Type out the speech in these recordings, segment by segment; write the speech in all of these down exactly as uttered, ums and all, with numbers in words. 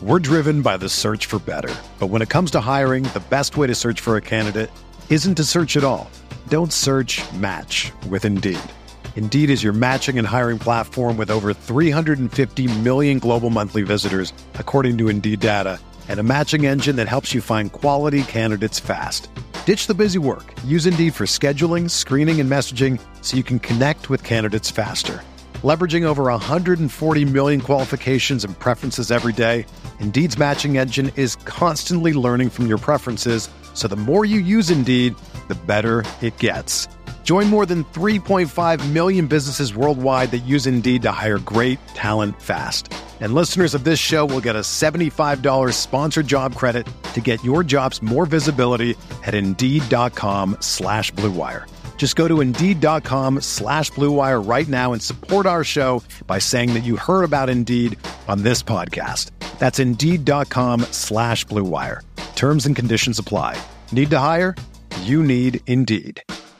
We're driven by the search for better. But when it comes to hiring, the best way to search for a candidate isn't to search at all. Don't search, match with Indeed. Indeed is your matching and hiring platform with over three hundred fifty million global monthly visitors, according to Indeed data, and a matching engine that helps you find quality candidates fast. Ditch the busy work. Use Indeed for scheduling, screening, and messaging so you can connect with candidates faster. Leveraging over one hundred forty million qualifications and preferences every day, Indeed's matching engine is constantly learning from your preferences, so the more you use Indeed, the better it gets. Join more than three point five million businesses worldwide that use Indeed to hire great talent fast. And listeners of this show will get a seventy-five dollars sponsored job credit to get your jobs more visibility at Indeed.com slash Blue Wire. Just go to Indeed.com slash Blue Wire right now and support our show by saying that you heard about Indeed on this podcast. That's Indeed.com slash Blue Wire. Terms and conditions apply. Need to hire? You need Indeed.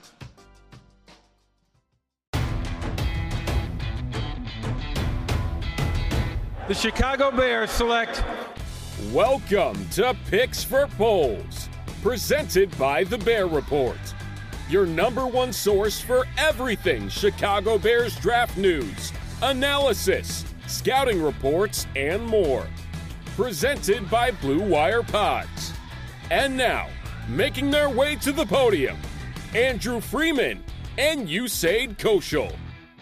The Chicago Bears select. Welcome to Picks for Polls, presented by The Bear Report, your number one source for everything Chicago Bears draft news, analysis, scouting reports, and more. Presented by Blue Wire Pods. And now, making their way to the podium, Andrew Freeman and Usaid Koshul.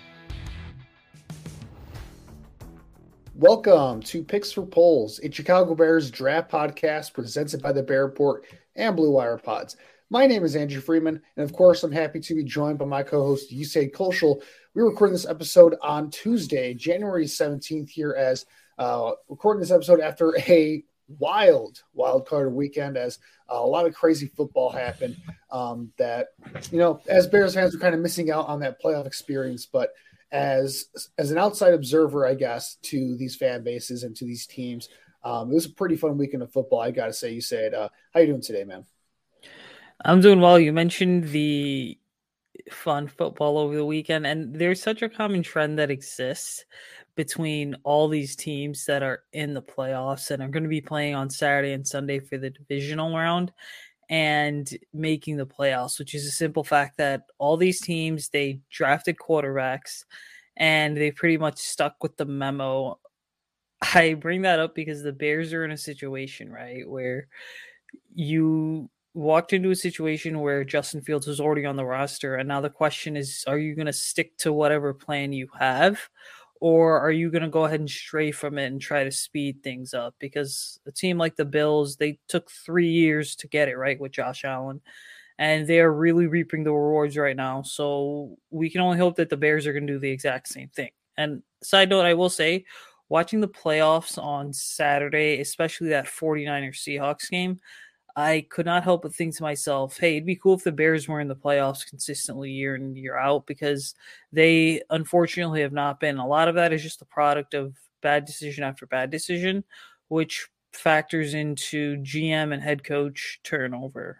Welcome to Picks for Polls, a Chicago Bears draft podcast presented by the Bear Report and Blue Wire Pods. My name is Andrew Freeman, and of course, I'm happy to be joined by my co-host, Usaid Koshul. We're recording this episode on Tuesday, January seventeenth, here as uh, recording this episode after a wild, wild card weekend as uh, a lot of crazy football happened um, that, you know, as Bears fans, we're kind of missing out on that playoff experience, but As as an outside observer, I guess, to these fan bases and to these teams, um, it was a pretty fun weekend of football. I got to say, you said, uh, how you doing today, man? I'm doing well. You mentioned the fun football over the weekend, and there's such a common trend that exists between all these teams that are in the playoffs and are going to be playing on Saturday and Sunday for the divisional round and making the playoffs, which is a simple fact that all these teams, they drafted quarterbacks and they pretty much stuck with the memo. I bring that up because the Bears are in a situation, right, where you walked into a situation where Justin Fields was already on the roster. And now the question is, are you going to stick to whatever plan you have? Or are you going to go ahead and stray from it and try to speed things up? Because a team like the Bills, they took three years to get it right with Josh Allen, and they are really reaping the rewards right now. So we can only hope that the Bears are going to do the exact same thing. And side note, I will say, watching the playoffs on Saturday, especially that 49ers Seahawks game, I could not help but think to myself, hey, it'd be cool if the Bears were in the playoffs consistently year in, year out, because they unfortunately have not been. A lot of that is just the product of bad decision after bad decision, which factors into G M and head coach turnover.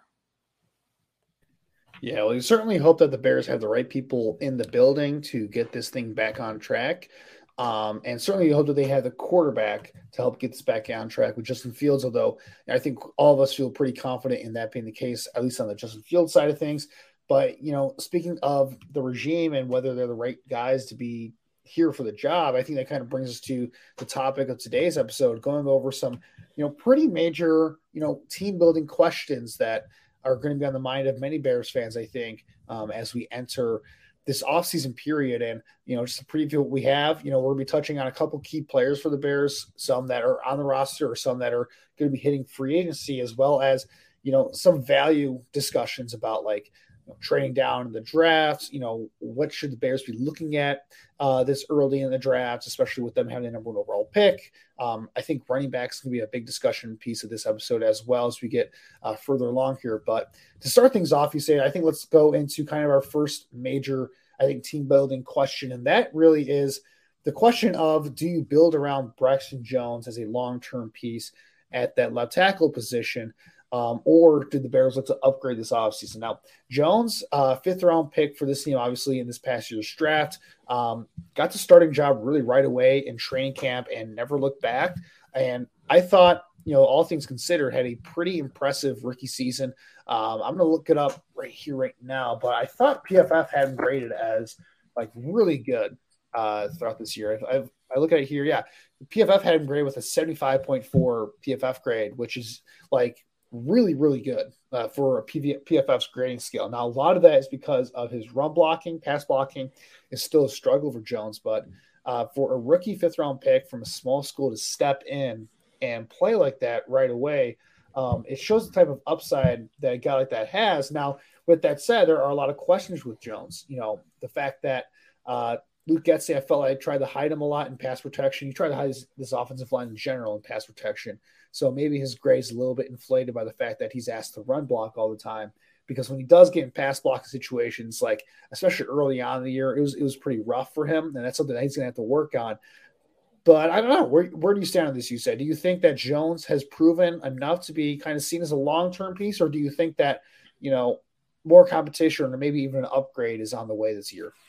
Yeah, well, you certainly hope that the Bears have the right people in the building to get this thing back on track. Um, and certainly you hope that they have the quarterback to help get this back on track with Justin Fields, although I think all of us feel pretty confident in that being the case, at least on the Justin Fields side of things. But, you know, speaking of the regime and whether they're the right guys to be here for the job, I think that kind of brings us to the topic of today's episode, going over some, you know, pretty major, you know, team building questions that are going to be on the mind of many Bears fans, I think, um, as we enter this offseason period. And, you know, just to preview what we have, you know, we're going to be touching on a couple key players for the Bears, some that are on the roster or some that are going to be hitting free agency, as well as, you know, some value discussions about like, you know, trading down in the drafts. You know, what should the Bears be looking at uh, this early in the draft, especially with them having the number one overall pick. Um, I think running backs is going to be a big discussion piece of this episode as well as we get uh, further along here. But to start things off, you say, I think let's go into kind of our first major, I think, team building question. And that really is the question of, do you build around Braxton Jones as a long-term piece at that left tackle position? Um, or did the Bears look to upgrade this offseason? Now, Jones, uh, fifth round pick for this team, obviously in this past year's draft, um, got the starting job really right away in training camp and never looked back. And I thought, you know, all things considered, had a pretty impressive rookie season. Um, I'm going to look it up right here, right now, but I thought P F F had him graded as like really good uh, throughout this year. I've, I've, I look at it here, yeah, P F F had him graded with a seventy-five point four P F F grade, which is like really, really good uh, for a P F F's grading scale. Now, a lot of that is because of his run blocking, pass blocking is still a struggle for Jones, but uh, for a rookie fifth round pick from a small school to step in and play like that right away, um, it shows the type of upside that a guy like that has. Now, with that said, there are a lot of questions with Jones. You know, the fact that uh, Luke Getsy, I felt like I tried to hide him a lot in pass protection. He tried to hide his, this offensive line in general in pass protection. So maybe his grade's a little bit inflated by the fact that he's asked to run block all the time. Because when he does get in pass blocking situations, like especially early on in the year, it was it was pretty rough for him, and that's something that he's going to have to work on. But I don't know. Where, where do you stand on this, you said? Do you think that Jones has proven enough to be kind of seen as a long-term piece, or do you think that, you know, more competition or maybe even an upgrade is on the way this year?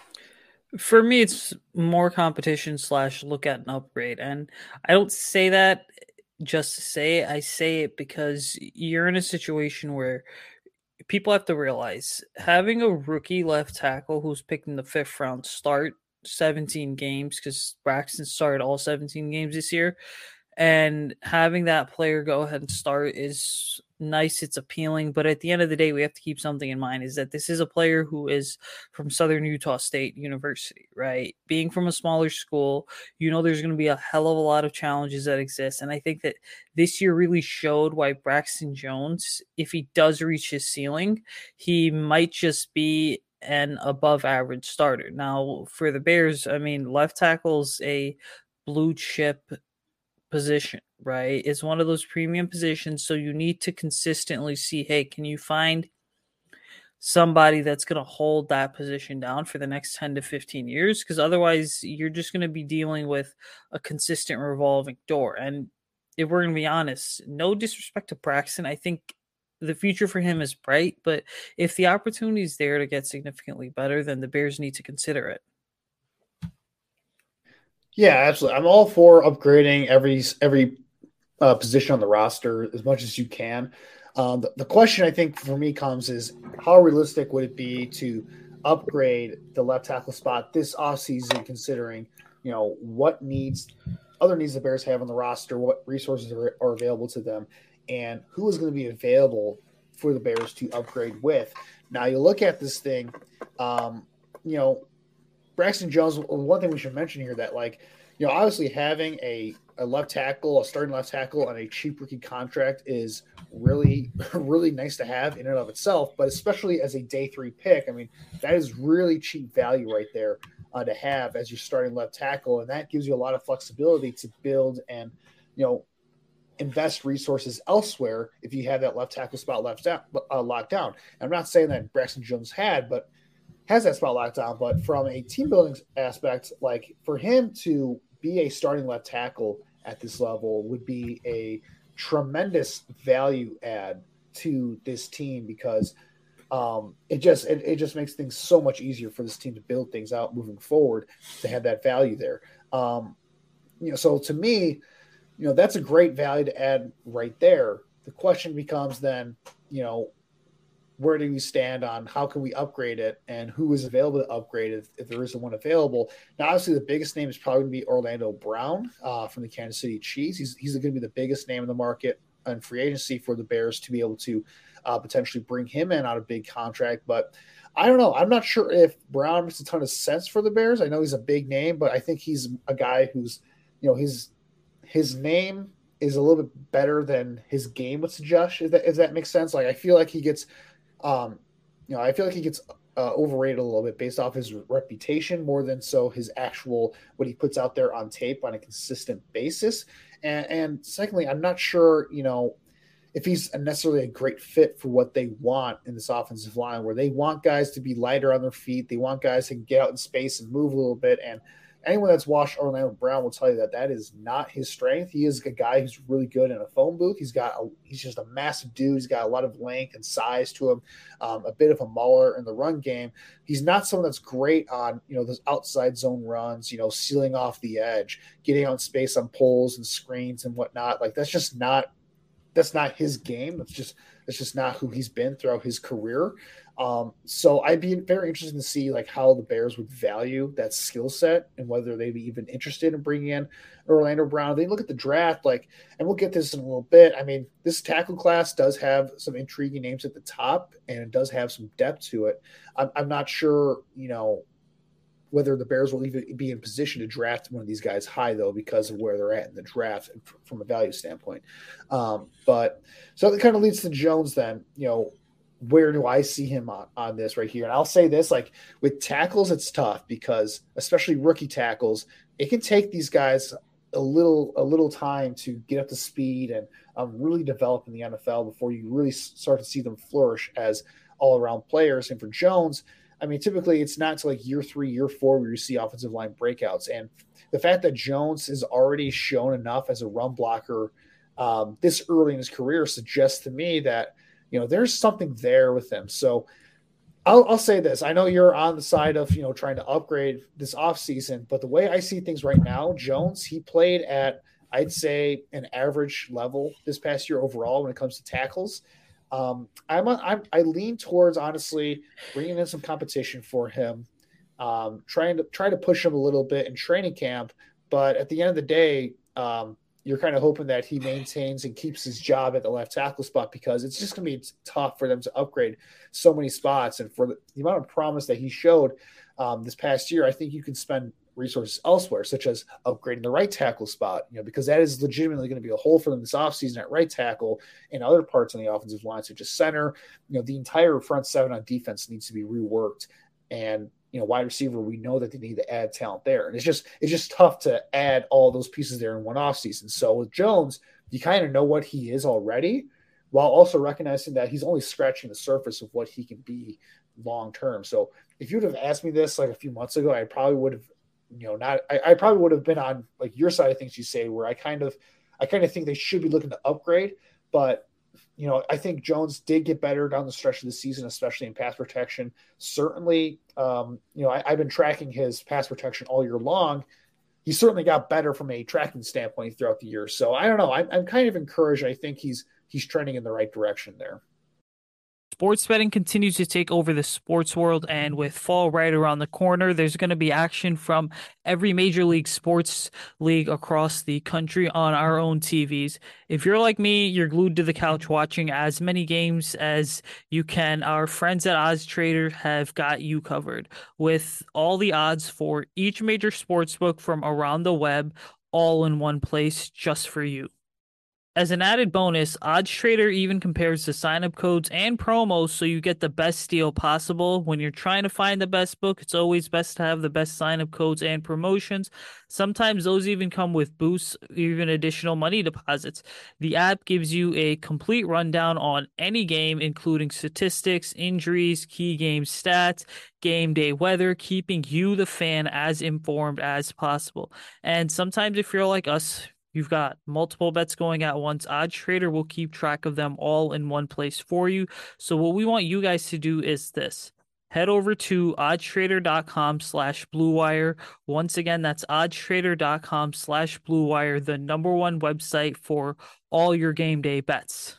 For me, it's more competition slash look at an upgrade. And I don't say that just to say it. I say it because you're in a situation where people have to realize having a rookie left tackle who's picked in the fifth round start seventeen games, because Braxton started all seventeen games this year, and having that player go ahead and start is nice. It's appealing, but at the end of the day, we have to keep something in mind, is that this is a player who is from Southern Utah State University, right? Being from a smaller school, you know, there's going to be a hell of a lot of challenges that exist. And I think that this year really showed why Braxton Jones, if he does reach his ceiling, he might just be an above average starter. Now for the Bears, I mean, left tackle's a blue chip position, right? It's one of those premium positions. So you need to consistently see, hey, can you find somebody that's going to hold that position down for the next ten to fifteen years? Because otherwise you're just going to be dealing with a consistent revolving door. And if we're going to be honest, no disrespect to Braxton, I think the future for him is bright, but if the opportunity is there to get significantly better, then the Bears need to consider it. Yeah, absolutely. I'm all for upgrading every every uh, position on the roster as much as you can. Um, the, the question I think for me comes is, how realistic would it be to upgrade the left tackle spot this offseason, considering, you know, what needs, other needs the Bears have on the roster, what resources are, are available to them, and who is going to be available for the Bears to upgrade with. Now, you look at this thing, um, you know, Braxton Jones, one thing we should mention here that, like, you know, obviously having a, a left tackle, a starting left tackle on a cheap rookie contract is really, really nice to have in and of itself, but especially as a day three pick, I mean, that is really cheap value right there uh, to have as your starting left tackle, and that gives you a lot of flexibility to build and, you know, invest resources elsewhere if you have that left tackle spot left down, uh, locked down. I'm not saying that Braxton Jones had, but has that spot locked down. But from a team building aspect, like for him to be a starting left tackle at this level would be a tremendous value add to this team, because um, it just it, it just makes things so much easier for this team to build things out moving forward to have that value there. Um, you know, so to me, you know, that's a great value to add right there. The question becomes then, you know, where do we stand on how can we upgrade it and who is available to upgrade it if, if there isn't one available? Now, obviously, the biggest name is probably going to be Orlando Brown uh, from the Kansas City Chiefs. He's, he's going to be the biggest name in the market on free agency for the Bears to be able to uh, potentially bring him in on a big contract. But I don't know. I'm not sure if Brown makes a ton of sense for the Bears. I know he's a big name, but I think he's a guy who's, you know, his his name is a little bit better than his game would suggest, if that, if that makes sense. Like, I feel like he gets – Um, you know, I feel like he gets uh, overrated a little bit based off his reputation more than so his actual what he puts out there on tape on a consistent basis. And, and secondly, I'm not sure, you know, if he's necessarily a great fit for what they want in this offensive line, where they want guys to be lighter on their feet. They want guys to get out in space and move a little bit. And, anyone that's watched Orlando Brown will tell you that that is not his strength. He is a guy who's really good in a phone booth. He's got a, he's just a massive dude. He's got a lot of length and size to him, um, a bit of a mauler in the run game. He's not someone that's great on, you know, those outside zone runs, you know, sealing off the edge, getting out in space on poles and screens and whatnot. Like that's just not that's not his game. That's just that's just not who he's been throughout his career. Um, so I'd be very interested to see like how the Bears would value that skill set and whether they'd be even interested in bringing in Orlando Brown. They look at the draft, like, and we'll get this in a little bit. I mean, this tackle class does have some intriguing names at the top, and it does have some depth to it. I'm, I'm not sure, you know, whether the Bears will even be in position to draft one of these guys high, though, because of where they're at in the draft from a value standpoint. Um, but so that kind of leads to Jones then, you know, where do I see him on, on this right here? And I'll say this, like with tackles, it's tough because especially rookie tackles, it can take these guys a little, a little time to get up to speed and um, really develop in the N F L before you really start to see them flourish as all around players. And for Jones, I mean, typically it's not to like year three, year four where you see offensive line breakouts. And the fact that Jones has already shown enough as a run blocker um, this early in his career suggests to me that, you know, there's something there with him. So I'll, I'll say this. I know you're on the side of, you know, trying to upgrade this offseason, but the way I see things right now, Jones, he played at, I'd say, an average level this past year overall when it comes to tackles. Um, I'm, I'm I lean towards honestly bringing in some competition for him, um, trying to try to push him a little bit in training camp. But at the end of the day, um, you're kind of hoping that he maintains and keeps his job at the left tackle spot because it's just going to be tough for them to upgrade so many spots. And for the, the amount of promise that he showed um, this past year, I think you can spend resources elsewhere, such as upgrading the right tackle spot, you know, because that is legitimately going to be a hole for them this offseason at right tackle and other parts on the offensive line, such as center. You know, the entire front seven on defense needs to be reworked. And, you know, wide receiver, we know that they need to add talent there. And it's just, it's just tough to add all those pieces there in one offseason. So with Jones, you kind of know what he is already, while also recognizing that he's only scratching the surface of what he can be long-term. So if you would have asked me this like a few months ago, I probably would have, you know, not, I, I probably would have been on like your side of things you say, where I kind of, I kind of think they should be looking to upgrade, but you know, I think Jones did get better down the stretch of the season, especially in pass protection. Certainly, um, you know, I, I've been tracking his pass protection all year long. He certainly got better from a tracking standpoint throughout the year. So I don't know. I'm, I'm kind of encouraged. I think he's he's trending in the right direction there. Sports betting continues to take over the sports world, and with fall right around the corner, there's going to be action from every major league sports league across the country on our own T Vs. If you're like me, you're glued to the couch watching as many games as you can. Our friends at Odds Trader have got you covered with all the odds for each major sports book from around the web, all in one place just for you. As an added bonus, Odds Trader even compares the sign-up codes and promos so you get the best deal possible. When you're trying to find the best book, it's always best to have the best sign-up codes and promotions. Sometimes those even come with boosts, even additional money deposits. The app gives you a complete rundown on any game, including statistics, injuries, key game stats, game day weather, keeping you, the fan, as informed as possible. And sometimes if you're like us, you've got multiple bets going at once, Odds Trader will keep track of them all in one place for you. So what we want you guys to do is this. Head over to oddstrader.com slash Blue Wire. Once again, that's oddstrader.com slash Blue Wire, the number one website for all your game day bets.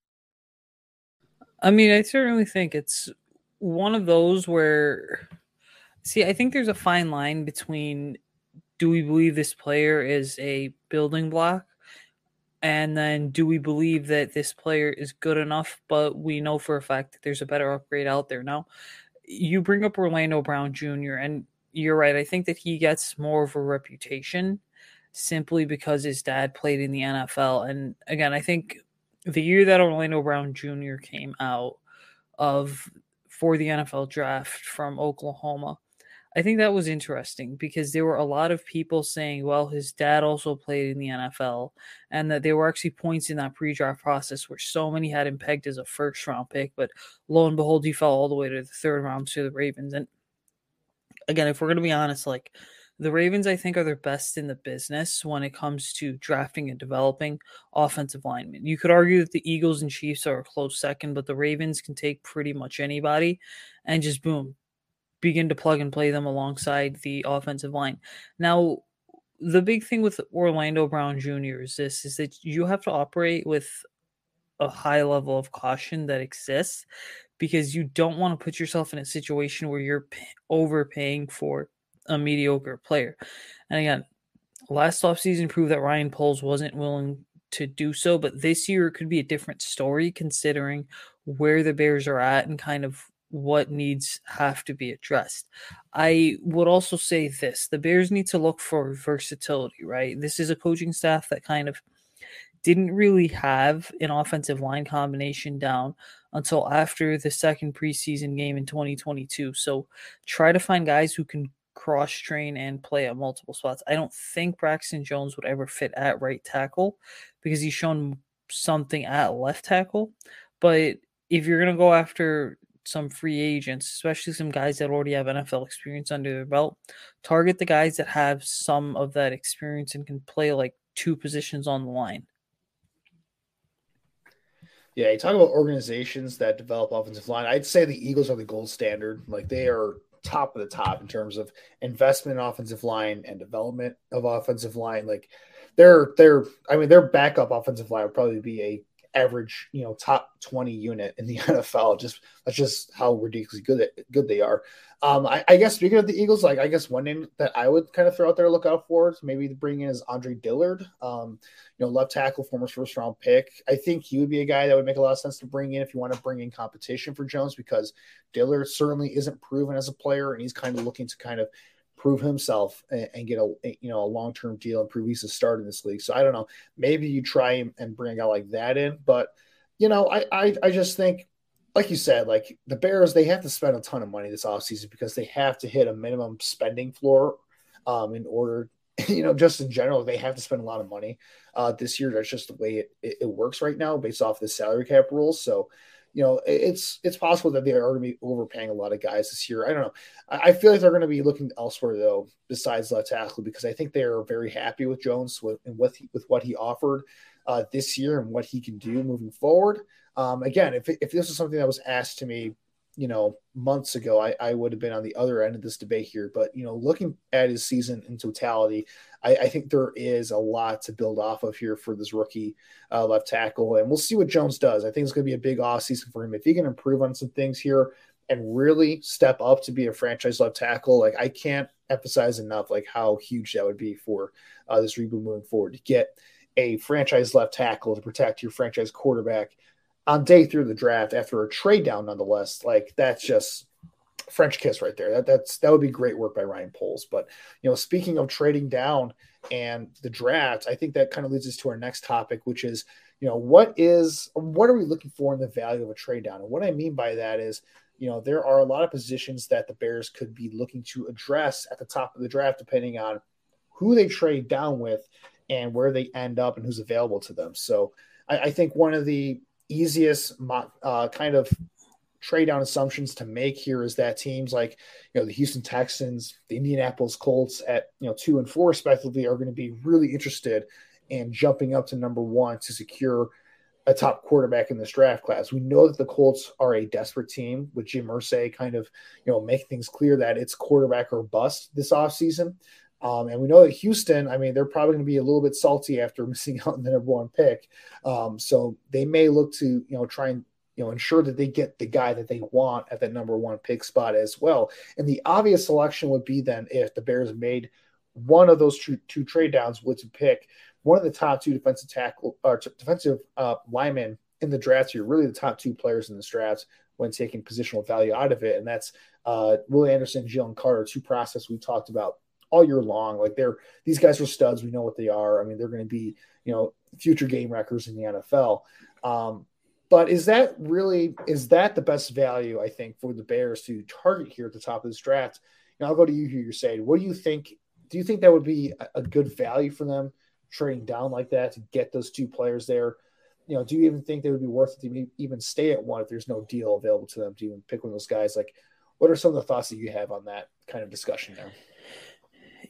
I mean, I certainly think it's one of those where, see, I think there's a fine line between, do we believe this player is a building block? And then do we believe that this player is good enough, but we know for a fact that there's a better upgrade out there? Now, you bring up Orlando Brown Junior, and you're right. I think that he gets more of a reputation simply because his dad played in the N F L. And again, I think the year that Orlando Brown Junior came out of for the N F L draft from Oklahoma, I think that was interesting because there were a lot of people saying, well, his dad also played in the N F L, and that there were actually points in that pre-draft process where so many had him pegged as a first-round pick, but lo and behold, he fell all the way to the third round to the Ravens. And again, if we're going to be honest, like, The Ravens, I think, are the best in the business when it comes to drafting and developing offensive linemen. You could argue that the Eagles and Chiefs are a close second, but the Ravens can take pretty much anybody and just boom, begin to plug and play them alongside the offensive line. Now, the big thing with Orlando Brown Junior is this, is that you have to operate with a high level of caution that exists, because you don't want to put yourself in a situation where you're overpaying for a mediocre player. And again, last offseason proved that Ryan Poles wasn't willing to do so, but this year it could be a different story considering where the Bears are at and kind of what needs have to be addressed. I would also say this, the Bears need to look for versatility, right? This is a coaching staff that kind of didn't really have an offensive line combination down until after the second preseason game in twenty twenty-two. So try to find guys who can cross-train and play at multiple spots. I don't think Braxton Jones would ever fit at right tackle because he's shown something at left tackle. But if you're going to go after some free agents, especially some guys that already have N F L experience under their belt, target the guys that have some of that experience and can play like two positions on the line. Yeah, you talk about organizations that develop offensive line. I'd say the Eagles are the gold standard. Like, they are top of the top in terms of investment in offensive line and development of offensive line. Like, they're they're I mean, their backup offensive line would probably be a average, you know, top twenty unit in the N F L. Just that's just how ridiculously good it, good they are. Um, I, I guess speaking of the Eagles, like, I guess one name that I would kind of throw out there to look out for, maybe to bring in, is Andre Dillard. Um, you know, left tackle, former first round pick. I think he would be a guy that would make a lot of sense to bring in if you want to bring in competition for Jones, because Dillard certainly isn't proven as a player, and he's kind of looking to kind of prove himself and, and get a, you know, a long-term deal and prove he's a start in this league. So I don't know, maybe you try and bring a guy like that in, but you know, I, I, I just think, like you said, like, the Bears, they have to spend a ton of money this offseason because they have to hit a minimum spending floor um, in order, you know, just in general, they have to spend a lot of money uh, this year. That's just the way it, it, it works right now based off the salary cap rules. So, you know, it's it's possible that they are going to be overpaying a lot of guys this year. I don't know. I feel like they're going to be looking elsewhere, though, besides left tackle, because I think they are very happy with Jones with, and with, with what he offered uh, this year and what he can do moving forward. Um, again, if if this was something that was asked to me, you know, months ago, I, I would have been on the other end of this debate here. But, you know, looking at his season in totality, I, I think there is a lot to build off of here for this rookie uh, left tackle. And we'll see what Jones does. I think it's going to be a big offseason for him. If he can improve on some things here and really step up to be a franchise left tackle, like, I can't emphasize enough, like, how huge that would be for uh, this reboot moving forward, to get a franchise left tackle to protect your franchise quarterback on day three of the draft after a trade down, nonetheless. Like, that's just French kiss right there. That that's that would be great work by Ryan Poles. But, you know, speaking of trading down and the draft, I think that kind of leads us to our next topic, which is, you know, what is what are we looking for in the value of a trade down? And what I mean by that is, you know, there are a lot of positions that the Bears could be looking to address at the top of the draft, depending on who they trade down with and where they end up and who's available to them. So I, I think one of the easiest uh, kind of trade down assumptions to make here is that teams like, you know, the Houston Texans, the Indianapolis Colts at, you know, two and four respectively are going to be really interested in jumping up to number one to secure a top quarterback in this draft class. We know that the Colts are a desperate team, with Jim Irsay kind of, you know, making things clear that it's quarterback or bust this offseason. Um, and we know that Houston, I mean, they're probably going to be a little bit salty after missing out on the number one pick. Um, so they may look to, you know, try and, you know, ensure that they get the guy that they want at that number one pick spot as well. And the obvious selection would be then, if the Bears made one of those two, two trade downs, would to pick one of the top two defensive tackle or t- defensive uh, linemen in the draft here, really the top two players in this draft when taking positional value out of it. And that's uh, Willie Anderson, Jalen Carter, two prospects we talked about all year long. Like, they're, these guys are studs. We know what they are. I mean, they're going to be, you know, future game records in the N F L. Um, but is that really, is that the best value, I think, for the Bears to target here at the top of this draft? And I'll go to you here. You're saying, what do you think? Do you think that would be a, a good value for them trading down like that to get those two players there? You know, do you even think they would be worth it to even stay at one if there's no deal available to them to even pick one of those guys? Like, what are some of the thoughts that you have on that kind of discussion there?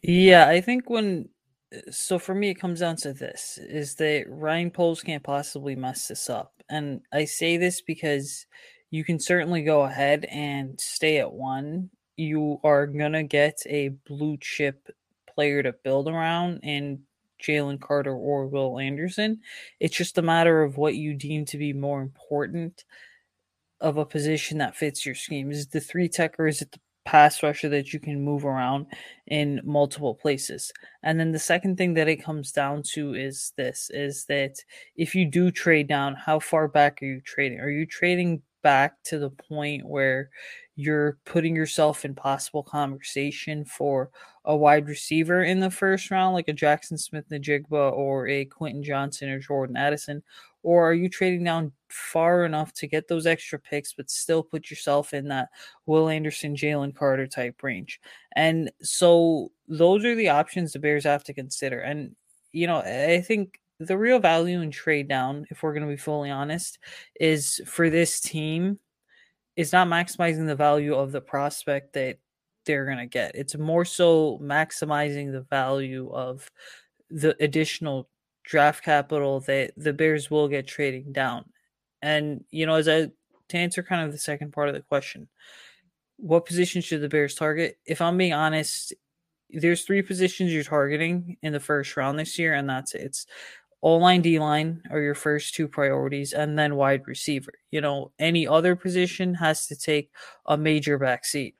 Yeah, I think when so for me it comes down to this is that Ryan Poles can't possibly mess this up. And I say this because you can certainly go ahead and stay at one. You are gonna get a blue chip player to build around in Jalen Carter or Will Anderson. It's just a matter of what you deem to be more important of a position that fits your scheme. Is it the three tech or is it the pass rusher that you can move around in multiple places? And then the second thing that it comes down to is this is that if you do trade down, how far back are you trading? Are you trading back to the point where you're putting yourself in possible conversation for a wide receiver in the first round, like a Jackson Smith-Njigba or a Quentin Johnson or Jordan Addison? Or are you trading down far enough to get those extra picks, but still put yourself in that Will Anderson, Jalen Carter type range? And so those are the options the Bears have to consider. And, you know, I think the real value in trade down, if we're going to be fully honest, is for this team is not maximizing the value of the prospect that they're going to get. It's more so maximizing the value of the additional draft capital that the Bears will get trading down. And, you know, as I, to answer kind of the second part of the question, what position should the Bears target? If I'm being honest, there's three positions you're targeting in the first round this year, and that's it. It's O-line, D-line are your first two priorities, and then wide receiver. You know, any other position has to take a major backseat.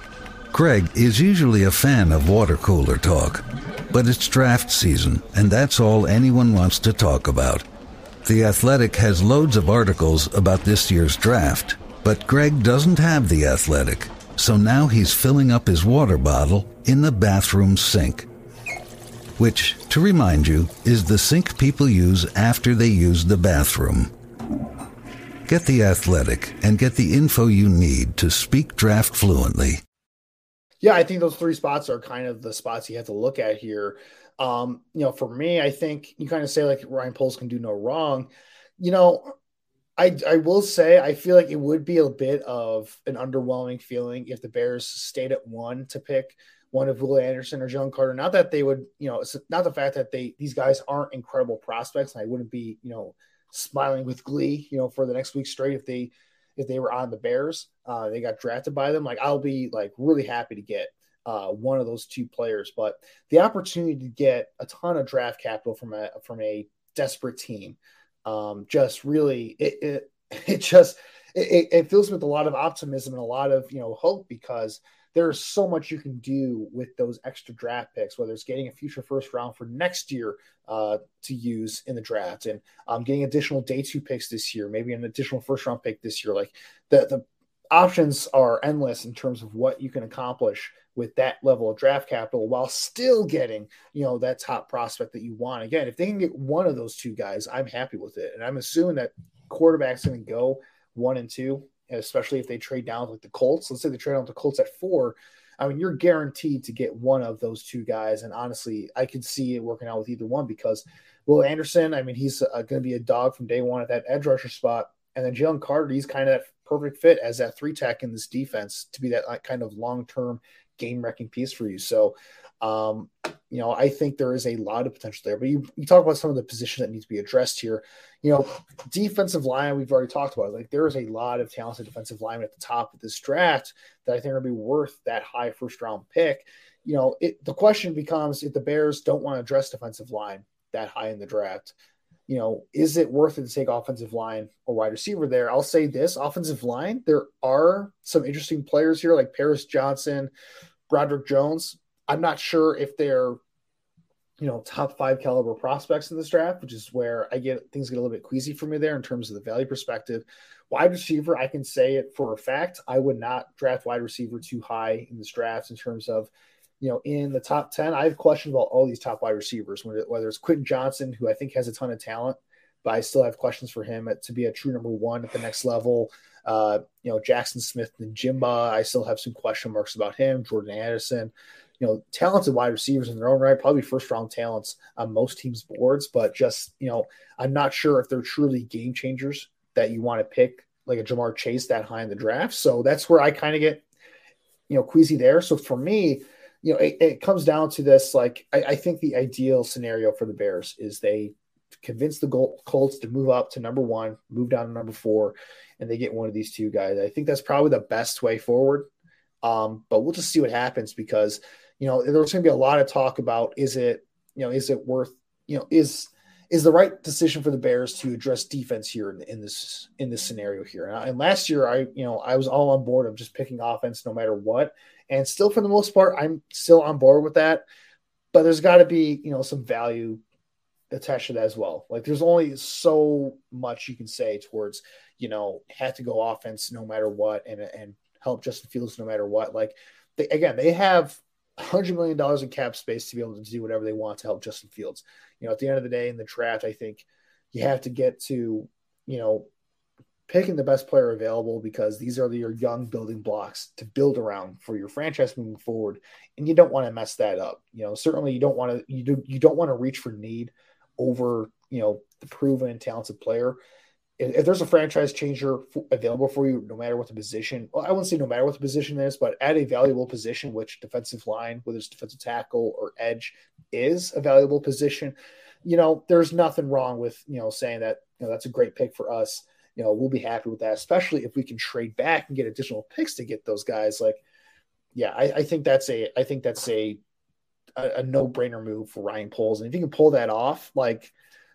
Greg is usually a fan of water cooler talk, but it's draft season, and that's all anyone wants to talk about. The Athletic has loads of articles about this year's draft, but Greg doesn't have The Athletic, so now he's filling up his water bottle in the bathroom sink. Which, to remind you, is the sink people use after they use the bathroom. Get The Athletic and get the info you need to speak draft fluently. Yeah, I think those three spots are kind of the spots you have to look at here. Um, you know, for me, I think you kind of say like Ryan Poles can do no wrong. You know, I I will say I feel like it would be a bit of an underwhelming feeling if the Bears stayed at one to pick one of Will Anderson or Jalen Carter. Not that they would, you know, it's not the fact that they these guys aren't incredible prospects, and I wouldn't be, you know, smiling with glee, you know, for the next week straight if they if they were on the Bears, uh, they got drafted by them. Like I'll be like really happy to get uh, one of those two players, but the opportunity to get a ton of draft capital from a from a desperate team, um, just really it it, it just it, it fills me with a lot of optimism and a lot of you know hope because there's so much you can do with those extra draft picks, whether it's getting a future first round for next year uh, to use in the draft and um, getting additional day two picks this year, maybe an additional first round pick this year. Like the, the options are endless in terms of what you can accomplish with that level of draft capital while still getting, you know, that top prospect that you want. Again, if they can get one of those two guys, I'm happy with it. And I'm assuming that quarterback's going to go one and two, especially if they trade down with like the Colts. Let's say they trade down with the Colts at four. I mean, you're guaranteed to get one of those two guys. And honestly, I could see it working out with either one because Will Anderson, I mean, he's uh, going to be a dog from day one at that edge rusher spot. And then Jalen Carter, he's kind of that perfect fit as that three tech in this defense to be that like, kind of long-term game-wrecking piece for you. So, um, you know, I think there is a lot of potential there. But you, you talk about some of the positions that need to be addressed here. You know, defensive line, we've already talked about. Like, there is a lot of talented defensive linemen at the top of this draft that I think are going to be worth that high first-round pick. You know, it, the question becomes if the Bears don't want to address defensive line that high in the draft, you know, is it worth it to take offensive line or wide receiver there? I'll say this, offensive line, there are some interesting players here like Paris Johnson, Broderick Jones. I'm not sure if they're, you know, top five caliber prospects in this draft, which is where I get things get a little bit queasy for me there in terms of the value perspective. Wide receiver, I can say it for a fact. I would not draft wide receiver too high in this draft in terms of, you know, in the top ten. I have questions about all these top wide receivers, whether it's Quentin Johnson, who I think has a ton of talent, but I still have questions for him to be a true number one at the next level. Uh, you know, Jackson Smith-Njigba, I still have some question marks about him. Jordan Addison, you know, talented wide receivers in their own right, probably first round talents on most teams' boards, but just, you know, I'm not sure if they're truly game changers that you want to pick like a Jamar Chase that high in the draft. So that's where I kind of get, you know, queasy there. So for me, you know, it, it comes down to this. Like, I, I think the ideal scenario for the Bears is they convince the Colts to move up to number one, move down to number four, and they get one of these two guys. I think that's probably the best way forward. Um, but we'll just see what happens because, you know, there's going to be a lot of talk about, is it, you know, is it worth, you know, is, is the right decision for the Bears to address defense here in, in this, in this scenario here. And, and last year I, you know, I was all on board of just picking offense no matter what. And still for the most part, I'm still on board with that, but there's gotta be, you know, some value attached to that as well. Like there's only so much you can say towards, you know, had to go offense no matter what, and, and help Justin Fields no matter what. Like they, again, they have one hundred million dollars in cap space to be able to do whatever they want to help Justin Fields. You know, at the end of the day in the draft, I think you have to get to, you know, picking the best player available because these are your young building blocks to build around for your franchise moving forward. And you don't want to mess that up. You know, certainly you don't want to, you do, you don't want to reach for need over, you know, the proven and talented player. If, if there's a franchise changer f- available for you, no matter what the position, well, I wouldn't say no matter what the position is, but at a valuable position, which defensive line, whether it's defensive tackle or edge is a valuable position, you know, there's nothing wrong with, you know, saying that, you know, that's a great pick for us. You know, we'll be happy with that, especially if we can trade back and get additional picks to get those guys. Like, yeah, I, I think that's a, I think that's a, a, a no-brainer move for Ryan Poles. And if you can pull that off, like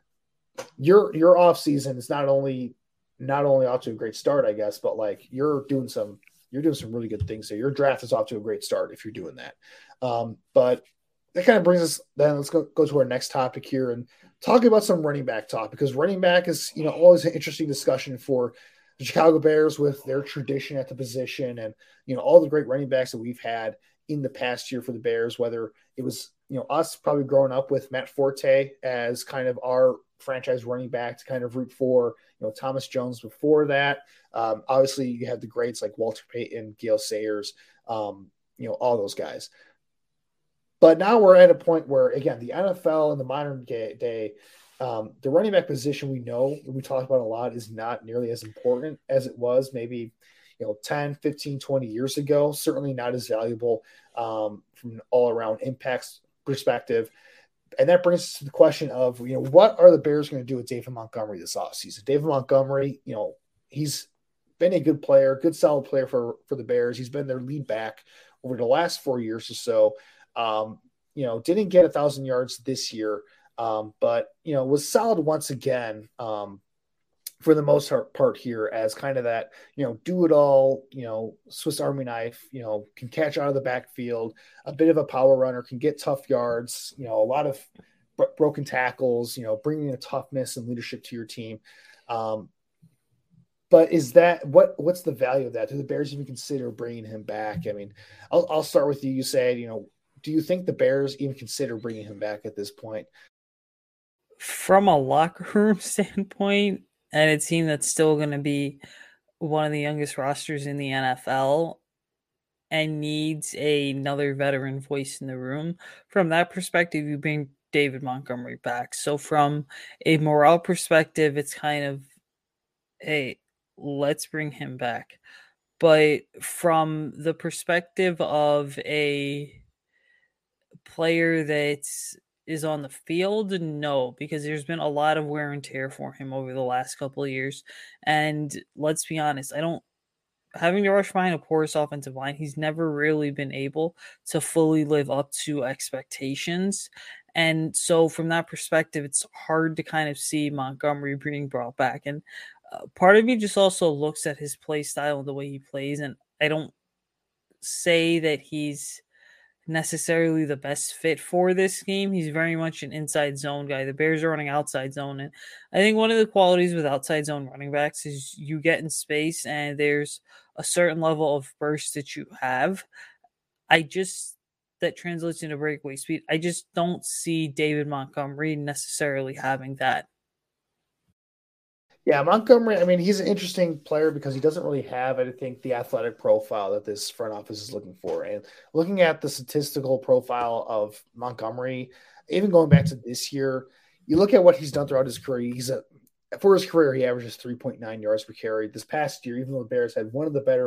your, your off season is not only, not only off to a great start, I guess, but like you're doing some, you're doing some really good things there. Your draft is off to a great start if you're doing that. Um, but that kind of brings us then let's go, go to our next topic here and talk about some running back talk, because running back is, you know, always an interesting discussion for the Chicago Bears with their tradition at the position and, you know, all the great running backs that we've had in the past year for the Bears, whether it was, you know, us probably growing up with Matt Forte as kind of our franchise running back to kind of root for, you know, Thomas Jones before that. Um, obviously you have the greats like Walter Payton, Gale Sayers, um, you know, all those guys. But now we're at a point where, again, the N F L in the modern day, um, the running back position we know, we talk about a lot, is not nearly as important as it was maybe, you know, ten, fifteen, twenty years ago. Certainly not as valuable um, from an all-around impacts perspective. And that brings us to the question of, you know, what are the Bears going to do with David Montgomery this offseason? David Montgomery, you know, he's been a good player, good solid player for, for the Bears. He's been their lead back over the last four years or so. Um, you know, didn't get a thousand yards this year, um, but, you know, was solid once again um, for the most part here as kind of that, you know, do it all, you know, Swiss Army knife, you know, can catch out of the backfield, a bit of a power runner, can get tough yards, you know, a lot of b- broken tackles, you know, bringing a toughness and leadership to your team. Um, But is that what? What's the value of that? Do the Bears even consider bringing him back? I mean, I'll, I'll start with you. You said, you know, do you think the Bears even consider bringing him back at this point? From a locker room standpoint, and a team that's still going to be one of the youngest rosters in the N F L and needs another veteran voice in the room, from that perspective, you bring David Montgomery back. So from a morale perspective, it's kind of, hey, let's bring him back. But from the perspective of a player that is on the field, no, because there's been a lot of wear and tear for him over the last couple of years. And let's be honest, I don't, having to rush behind a porous offensive line, he's never really been able to fully live up to expectations. And so from that perspective, it's hard to kind of see Montgomery being brought back. And uh, part of me just also looks at his play style and the way he plays, and I don't say that he's necessarily the best fit for this game. He's very much an inside zone guy. The Bears are running outside zone, and I think one of the qualities with outside zone running backs is you get in space and there's a certain level of burst that you have. I just, that translates into breakaway speed. I just don't see David Montgomery necessarily having that. Yeah, Montgomery, I mean, he's an interesting player because he doesn't really have, I think, the athletic profile that this front office is looking for. And looking at the statistical profile of Montgomery, even going back to this year, you look at what he's done throughout his career. He's a, for his career, he averages three point nine yards per carry. This past year, even though the Bears had one of the better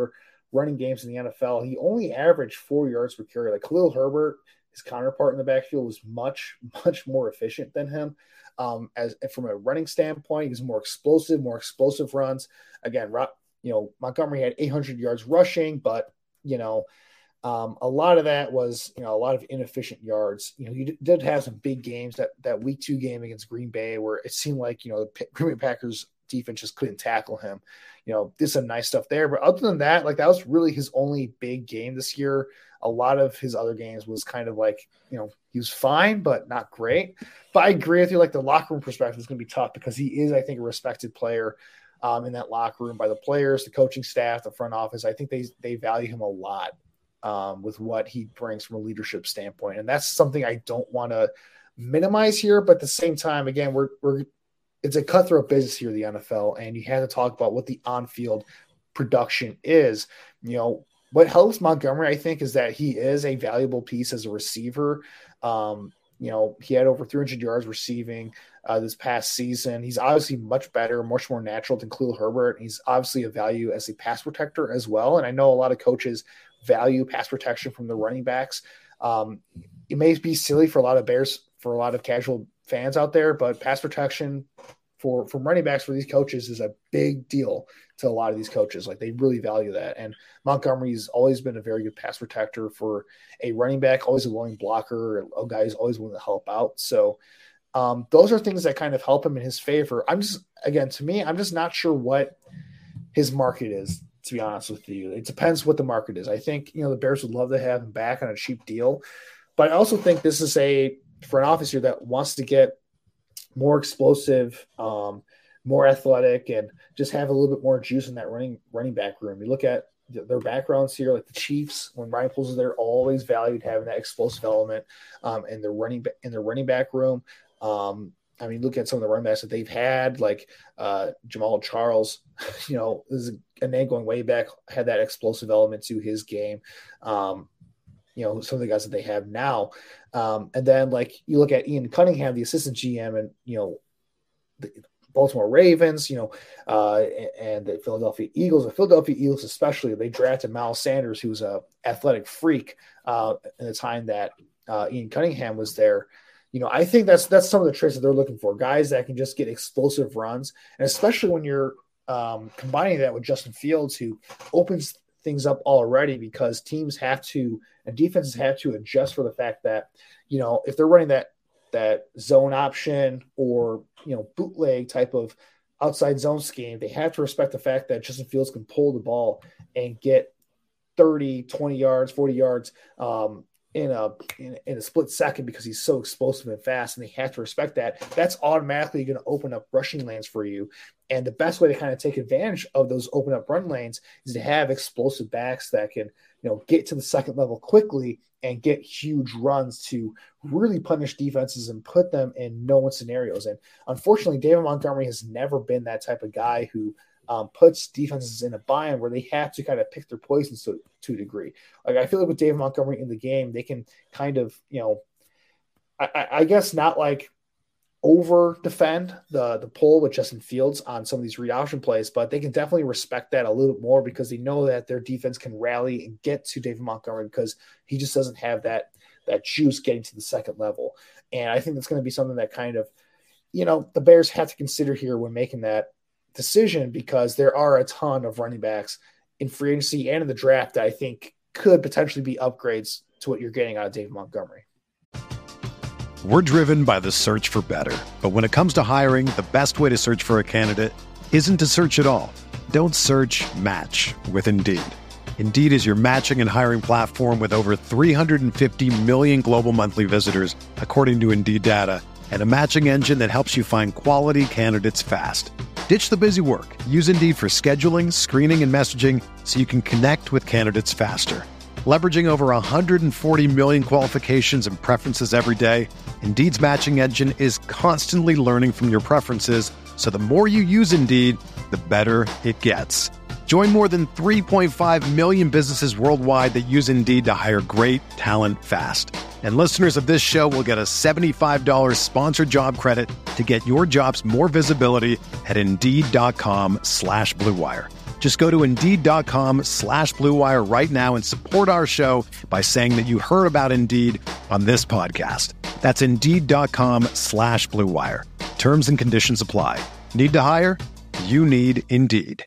running games in the N F L, he only averaged four yards per carry. Like Khalil Herbert, his counterpart in the backfield, was much, much more efficient than him. Um, as from a running standpoint, he was more explosive, more explosive runs. Again, you know, Montgomery had eight hundred yards rushing, but, you know, um, a lot of that was, you know, a lot of inefficient yards. You know, he did have some big games, that, that week two game against Green Bay, where it seemed like, you know, the Green Bay Packers defense just couldn't tackle him. You know, did some nice stuff there. But other than that, like that was really his only big game this year. A lot of his other games was kind of like, you know, he was fine, but not great. But I agree with you, like the locker room perspective is going to be tough because he is, I think, a respected player um, in that locker room by the players, the coaching staff, the front office. I think they they value him a lot um, with what he brings from a leadership standpoint. And that's something I don't want to minimize here. But at the same time, again, we're we're it's a cutthroat business here, the N F L, and you have to talk about what the on-field production is. You know, what helps Montgomery, I think, is that he is a valuable piece as a receiver. Um, you know, he had over three hundred yards receiving uh, this past season. He's obviously much better, much more natural than Khalil Herbert. He's obviously a value as a pass protector as well. And I know a lot of coaches value pass protection from the running backs. Um, it may be silly for a lot of Bears, for a lot of casual fans out there, but pass protection for from running backs for these coaches is a big deal to a lot of these coaches. Like they really value that. And Montgomery's always been a very good pass protector for a running back, always a willing blocker, a guy who's always willing to help out. So um, those are things that kind of help him in his favor. I'm just, again, to me, I'm just not sure what his market is, to be honest with you. It depends what the market is. I think, you know, the Bears would love to have him back on a cheap deal, but I also think this is a front office here that wants to get more explosive, um, more athletic, and just have a little bit more juice in that running running back room. You look at their backgrounds here, like the Chiefs, when Ryan Poles is there, always valued having that explosive element um, in their running in their running back room. Um, I mean, look at some of the running backs that they've had, like uh, Jamal Charles. You know, this is a name going way back, had that explosive element to his game. Um, you know, some of the guys that they have now. Um, and then, like, you look at Ian Cunningham, the assistant G M, and, you know, the Baltimore Ravens, you know, uh, and the Philadelphia Eagles. The Philadelphia Eagles especially, they drafted Miles Sanders, who was a athletic freak uh, in the time that uh, Ian Cunningham was there. You know, I think that's that's some of the traits that they're looking for, guys that can just get explosive runs, and especially when you're um, combining that with Justin Fields, who opens things up already, because teams have to and defenses have to adjust for the fact that, you know, if they're running that that zone option or, you know, bootleg type of outside zone scheme, they have to respect the fact that Justin Fields can pull the ball and get thirty, twenty yards, forty yards um, in a in, in a split second, because he's so explosive and fast, and they have to respect that. That's automatically going to open up rushing lanes for you. And the best way to kind of take advantage of those open up run lanes is to have explosive backs that can, you know, get to the second level quickly and get huge runs to really punish defenses and put them in no-win scenarios. And unfortunately, David Montgomery has never been that type of guy who um, puts defenses in a bind where they have to kind of pick their poison to, to a degree. Like, I feel like with David Montgomery in the game, they can kind of, you know, I, I guess not like over defend the the pull with Justin Fields on some of these read option plays, but they can definitely respect that a little bit more, because they know that their defense can rally and get to David Montgomery, because he just doesn't have that that juice getting to the second level. And I think that's going to be something that kind of, you know, the Bears have to consider here when making that decision, because there are a ton of running backs in free agency and in the draft that I think could potentially be upgrades to what you're getting out of David Montgomery. We're driven by the search for better. But when it comes to hiring, the best way to search for a candidate isn't to search at all. Don't search, match with Indeed. Indeed is your matching and hiring platform with over three hundred fifty million global monthly visitors, according to Indeed data, and a matching engine that helps you find quality candidates fast. Ditch the busy work. Use Indeed for scheduling, screening, and messaging so you can connect with candidates faster. Leveraging over one hundred forty million qualifications and preferences every day, Indeed's matching engine is constantly learning from your preferences, so the more you use Indeed, the better it gets. Join more than three point five million businesses worldwide that use Indeed to hire great talent fast. And listeners of this show will get a seventy-five dollars sponsored job credit to get your jobs more visibility at Indeed.com slash Blue Wire. Just go to Indeed.com slash Blue Wire right now and support our show by saying that you heard about Indeed on this podcast. That's Indeed.com slash Blue Wire. Terms and conditions apply. Need to hire? You need Indeed.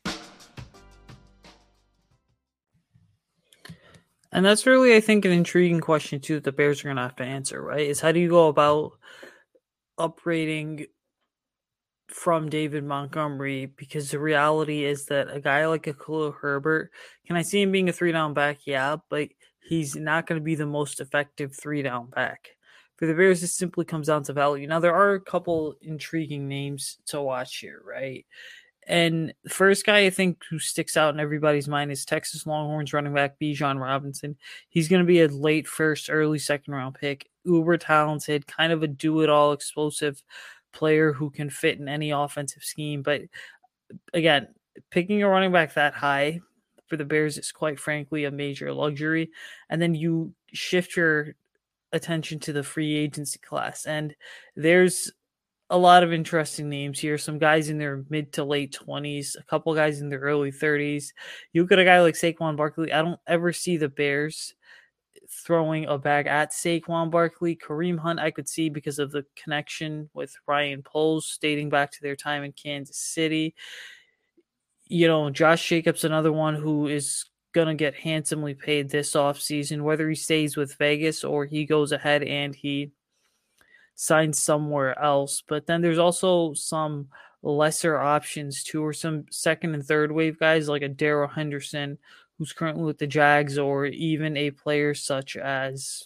And that's really, I think, an intriguing question, too, that the Bears are going to have to answer, right? Is how do you go about upgrading from David Montgomery? Because the reality is that a guy like a Khalil Herbert, can I see him being a three-down back? Yeah, but he's not going to be the most effective three-down back. For the Bears, it simply comes down to value. Now, there are a couple intriguing names to watch here, right? And the first guy I think who sticks out in everybody's mind is Texas Longhorns running back Bijan Robinson. He's going to be a late first, early second round pick. Uber talented, kind of a do-it-all explosive player who can fit in any offensive scheme. But again, picking a running back that high for the Bears is quite frankly a major luxury. And then you shift your attention to the free agency class. And there's a lot of interesting names here. Some guys in their mid to late twenties, a couple guys in their early thirties. You look at a guy like Saquon Barkley. I don't ever see the Bears throwing a bag at Saquon Barkley. Kareem Hunt, I could see because of the connection with Ryan Poles dating back to their time in Kansas City. You know, Josh Jacobs, another one who is going to get handsomely paid this offseason, whether he stays with Vegas or he goes ahead and he signs somewhere else. But then there's also some lesser options too, or some second and third wave guys like a Darrell Henderson, who's currently with the Jags, or even a player such as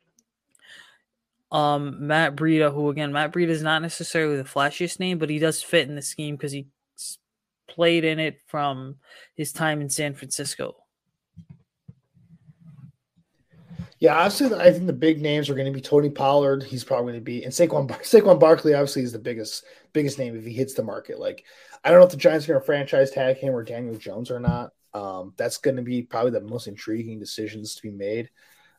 um, Matt Breida, who again, Matt Breida is not necessarily the flashiest name, but he does fit in the scheme because he played in it from his time in San Francisco. Yeah, obviously, I think the big names are going to be Tony Pollard. He's probably going to be, and Saquon Saquon Barkley obviously is the biggest biggest name if he hits the market. Like, I don't know if the Giants are going to franchise tag him or Daniel Jones or not. Um, that's going to be probably the most intriguing decisions to be made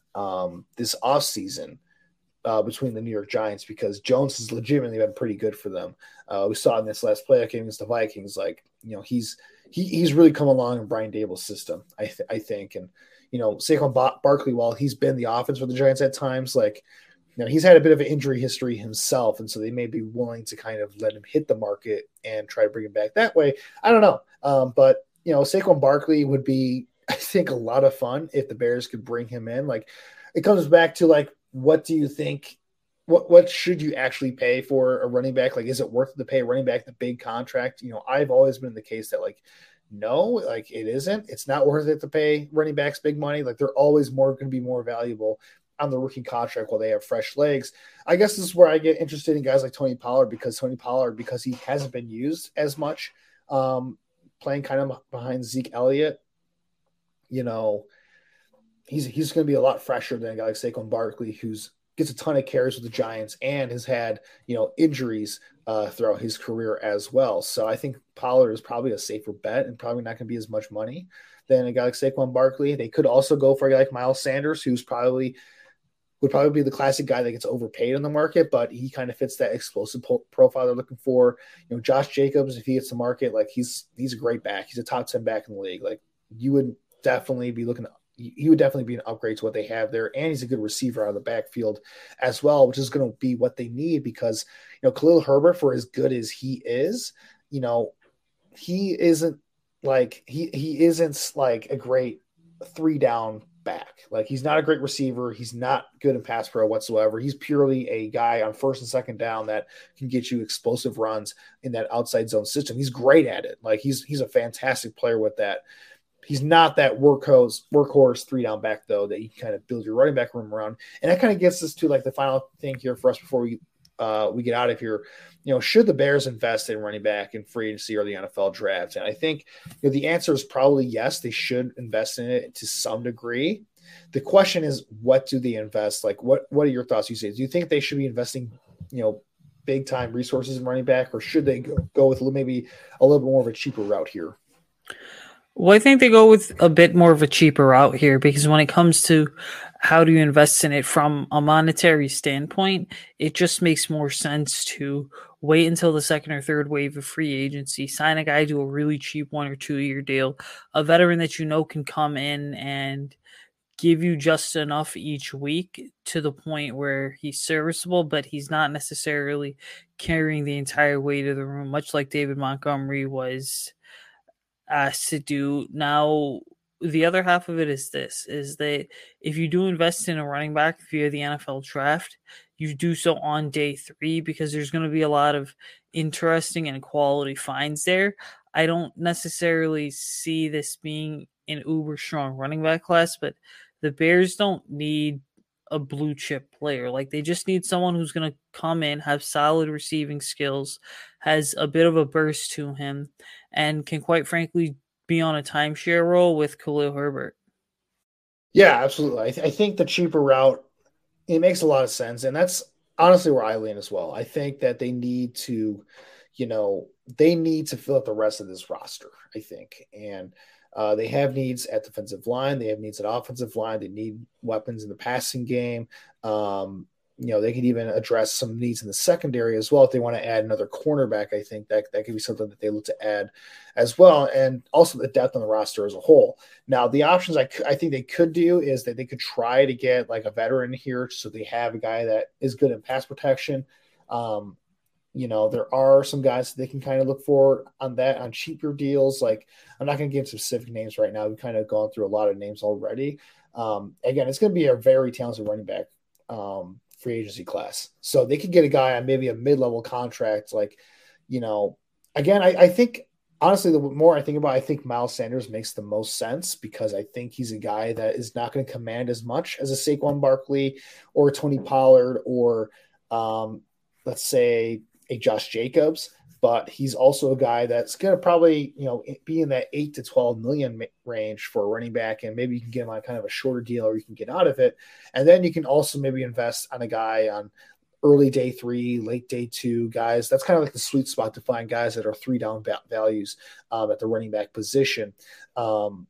um, this offseason uh, between the New York Giants, because Jones has legitimately been pretty good for them. Uh, we saw in this last playoff game against the Vikings, like, you know, he's he, he's really come along in Brian Dable's system, I, th- I think, and you know, Saquon ba- Barkley, while he's been the offense for the Giants at times, like, you know, he's had a bit of an injury history himself. And so they may be willing to kind of let him hit the market and try to bring him back that way. I don't know. Um, but, you know, Saquon Barkley would be, I think, a lot of fun if the Bears could bring him in. Like, it comes back to, like, what do you think? What, what should you actually pay for a running back? Like, is it worth it to pay a running back the big contract? You know, I've always been in the case that, like, no, like it isn't. It's not worth it to pay running backs big money. Like, they're always more going to be more valuable on the rookie contract while they have fresh legs. I guess this is where I get interested in guys like Tony Pollard, because Tony Pollard, because he hasn't been used as much, um, playing kind of behind Zeke Elliott, you know, he's he's going to be a lot fresher than a guy like Saquon Barkley, who's gets a ton of carries with the Giants and has had, you know, injuries uh, throughout his career as well. So I think Pollard is probably a safer bet and probably not going to be as much money than a guy like Saquon Barkley. They could also go for a guy like Miles Sanders, who's probably would probably be the classic guy that gets overpaid in the market, but he kind of fits that explosive po- profile they're looking for. You know, Josh Jacobs, if he hits the market, like he's he's a great back. He's a top ten back in the league. Like, you would definitely be looking – he would definitely be an upgrade to what they have there. And he's a good receiver out of the backfield as well, which is going to be what they need, because, you know, Khalil Herbert, for as good as he is, you know, he isn't like, he, he isn't like a great three down back. Like, he's not a great receiver. He's not good in pass pro whatsoever. He's purely a guy on first and second down that can get you explosive runs in that outside zone system. He's great at it. Like, he's, he's a fantastic player with that. He's not that workhorse, workhorse three down back, though, that you can kind of build your running back room around. And that kind of gets us to like the final thing here for us before we uh, we get out of here. You know, should the Bears invest in running back in free agency or the N F L draft? And I think, you know, the answer is probably yes. They should invest in it to some degree. The question is, what do they invest? Like, what what are your thoughts? You say, do you think they should be investing, you know, big time resources in running back, or should they go, go with maybe a little bit more of a cheaper route here? Well, I think they go with a bit more of a cheaper route here because when it comes to how do you invest in it from a monetary standpoint, it just makes more sense to wait until the second or third wave of free agency, sign a guy to a really cheap one or two year deal, a veteran that you know can come in and give you just enough each week to the point where he's serviceable, but he's not necessarily carrying the entire weight of the room, much like David Montgomery was asked to do. Now, the other half of it is this, is that if you do invest in a running back via the N F L draft, you do so on day three because there's going to be a lot of interesting and quality finds there. I don't necessarily see this being an uber strong running back class, but the Bears don't need a blue chip player. Like, they just need someone who's going to come in, have solid receiving skills, has a bit of a burst to him, and can quite frankly be on a timeshare role with Khalil Herbert. Yeah, absolutely. I, th- I think the cheaper route, it makes a lot of sense. And that's honestly where I lean as well. I think that they need to, you know, they need to fill out the rest of this roster, I think. And uh, they have needs at defensive line. They have needs at offensive line. They need weapons in the passing game. Um, you know, they could even address some needs in the secondary as well if they want to add another cornerback. I think that that could be something that they look to add as well, and also the depth on the roster as a whole. Now, the options I, I think they could do is that they could try to get like a veteran here so they have a guy that is good in pass protection. Um, you know, there are some guys that they can kind of look for on that on cheaper deals. Like, I'm not going to give specific names right now. We've kind of gone through a lot of names already. Um, again, it's going to be a very talented running back um, free agency class. So they could get a guy on maybe a mid-level contract. Like, you know, again, I, I think honestly, the more I think about it, I think Miles Sanders makes the most sense because I think he's a guy that is not going to command as much as a Saquon Barkley or Tony Pollard or um, let's say a Josh Jacobs, but he's also a guy that's going to probably, you know, be in that eight to twelve million range for a running back. And maybe you can get him on kind of a shorter deal or you can get out of it. And then you can also maybe invest on a guy on early day three, late day two guys. That's kind of like the sweet spot to find guys that are three down values um, at the running back position. Um,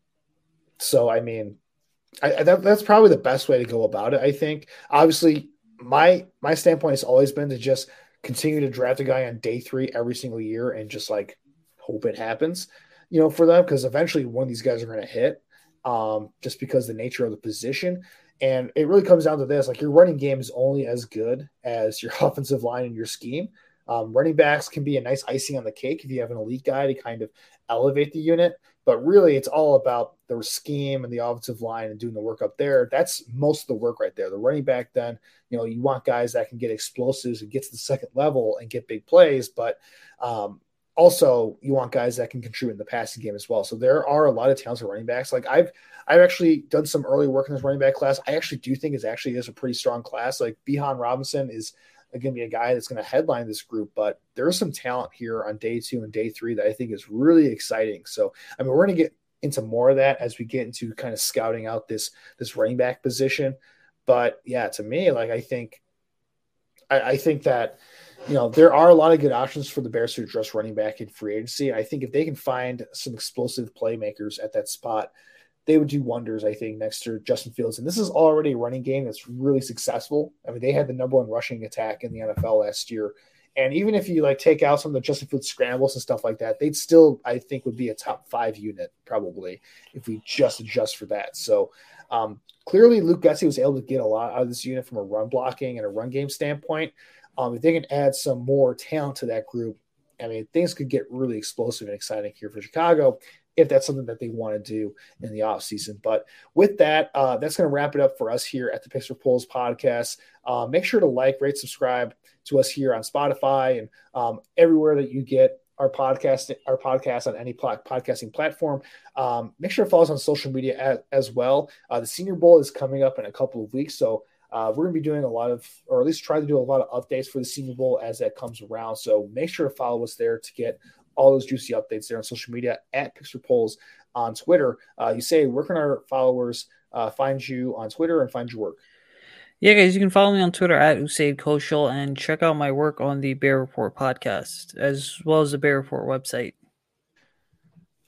so, I mean, I, I, that, that's probably the best way to go about it. I think obviously my, my standpoint has always been to just continue to draft a guy on day three every single year and just like hope it happens, you know, for them. Cause eventually one of these guys are going to hit um, just because the nature of the position. And it really comes down to this, like your running game is only as good as your offensive line and your scheme. Um, running backs can be a nice icing on the cake if you have an elite guy to kind of elevate the unit, but really it's all about the scheme and the offensive line and doing the work up there. That's most of the work right there. The running back, then, you know, you want guys that can get explosives and get to the second level and get big plays, but um, also you want guys that can contribute in the passing game as well. So there are a lot of talented running backs. Like I've, I've actually done some early work in this running back class. I actually do think it's actually is a pretty strong class. Like Bijan Robinson is going to be a guy that's going to headline this group, but there's some talent here on day two and day three that I think is really exciting. So, I mean, we're going to get into more of that as we get into kind of scouting out this, this running back position. But yeah, to me, like, I think, I, I think that, you know, there are a lot of good options for the Bears to address running back in free agency. I think if they can find some explosive playmakers at that spot, they would do wonders, I think, next to Justin Fields. And this is already a running game that's really successful. I mean, they had the number one rushing attack in the N F L last year. And even if you like take out some of the Justin Fields scrambles and stuff like that, they'd still, I think, would be a top five unit probably if we just adjust for that. So um, clearly Luke Getsy was able to get a lot out of this unit from a run blocking and a run game standpoint. Um, if they can add some more talent to that group, I mean, things could get really explosive and exciting here for Chicago if that's something that they want to do in the offseason. But with that, uh, that's going to wrap it up for us here at the Picks for Polls podcast. Uh, make sure to like, rate, subscribe to us here on Spotify and um, everywhere that you get our podcast, our podcast on any pl- podcasting platform. Um, make sure to follow us on social media as, as well. Uh, the Senior Bowl is coming up in a couple of weeks, so Uh, we're going to be doing a lot of, or at least try to do a lot of updates for the Senior Bowl as that comes around. So make sure to follow us there to get all those juicy updates there on social media at Picks for Polls on Twitter. Uh, you say, where can our followers uh, find you on Twitter and find your work? Yeah, guys, you can follow me on Twitter at Usaid Koshal and check out my work on the Bear Report podcast, as well as the Bear Report website.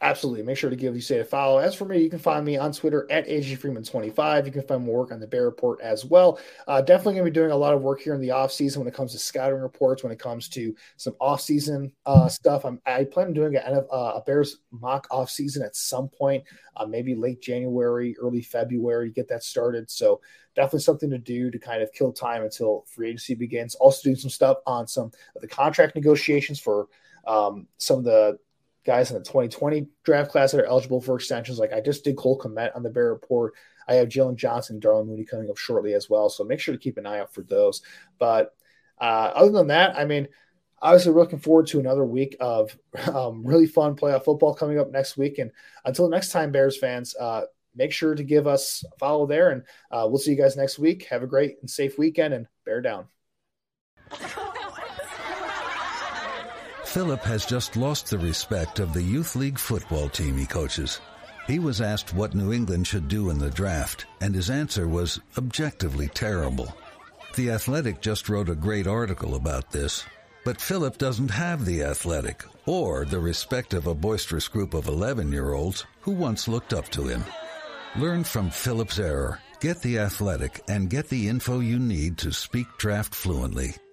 Absolutely. Make sure to give you say a follow. As for me, you can find me on Twitter at A G Freeman twenty-five. You can find more work on the Bear Report as well. Uh, definitely going to be doing a lot of work here in the offseason when it comes to scouting reports, when it comes to some offseason uh, stuff. I'm, I plan on doing a, a Bears mock offseason at some point, uh, maybe late January, early February to get that started. So definitely something to do to kind of kill time until free agency begins. Also doing some stuff on some of the contract negotiations for um, some of the guys in the twenty twenty draft class that are eligible for extensions. Like I just did Cole Kmet on the Bear Report. I have Jalen Johnson, Darnell Mooney coming up shortly as well. So make sure to keep an eye out for those. But uh, other than that, I mean, obviously we're looking forward to another week of um, really fun playoff football coming up next week. And until next time, Bears fans, uh, make sure to give us a follow there. And uh, we'll see you guys next week. Have a great and safe weekend, and bear down. Philip has just lost the respect of the youth league football team he coaches. He was asked what New England should do in the draft, and his answer was objectively terrible. The Athletic just wrote a great article about this, but Philip doesn't have the Athletic or the respect of a boisterous group of eleven-year-olds who once looked up to him. Learn from Philip's error. Get the Athletic and get the info you need to speak draft fluently.